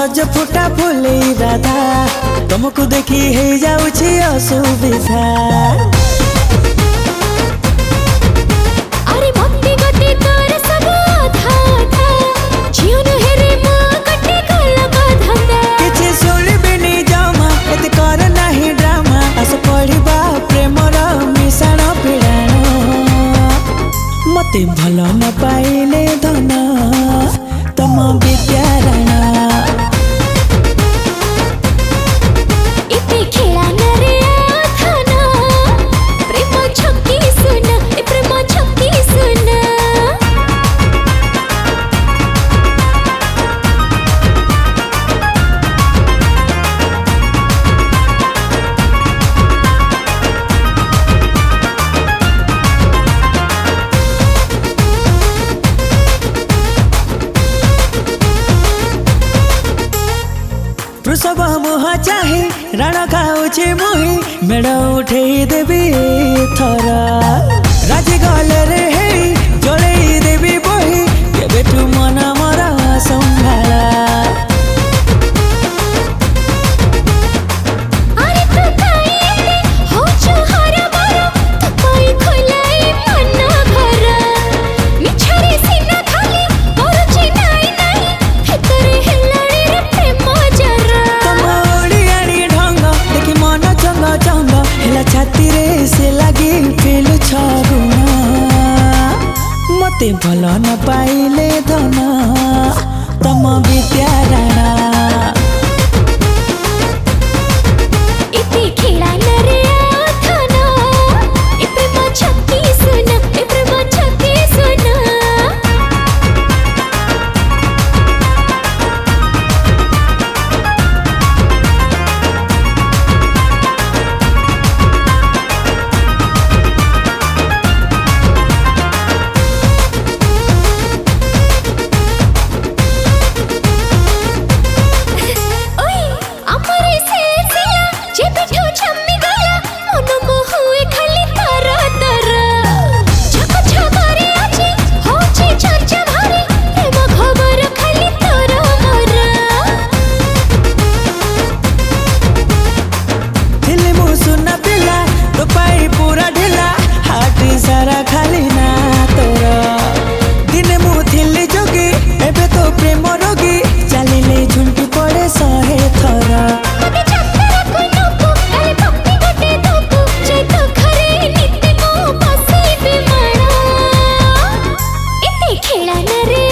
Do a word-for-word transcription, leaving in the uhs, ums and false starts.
सज फुटा फुले राधा तुमको देखी हे जाउछि असुविधा। मते भल न पाइले धन तम विद्यारायण इते खेला न रे धन प्रेम छक्की सुन ए प्रेम छक्की सुन। वृषभ मुह चाहे रण खाऊे मुही मेड़ उठे देवी थर राजी गले रे जड़े देवी बही केबेठू मन मर संभाला। मते भल न पाइले धन तम विद्यारायण इते खेला न रे धन ए प्रेम छक्की सुन ए प्रेम छक्की सुन। खेला न रे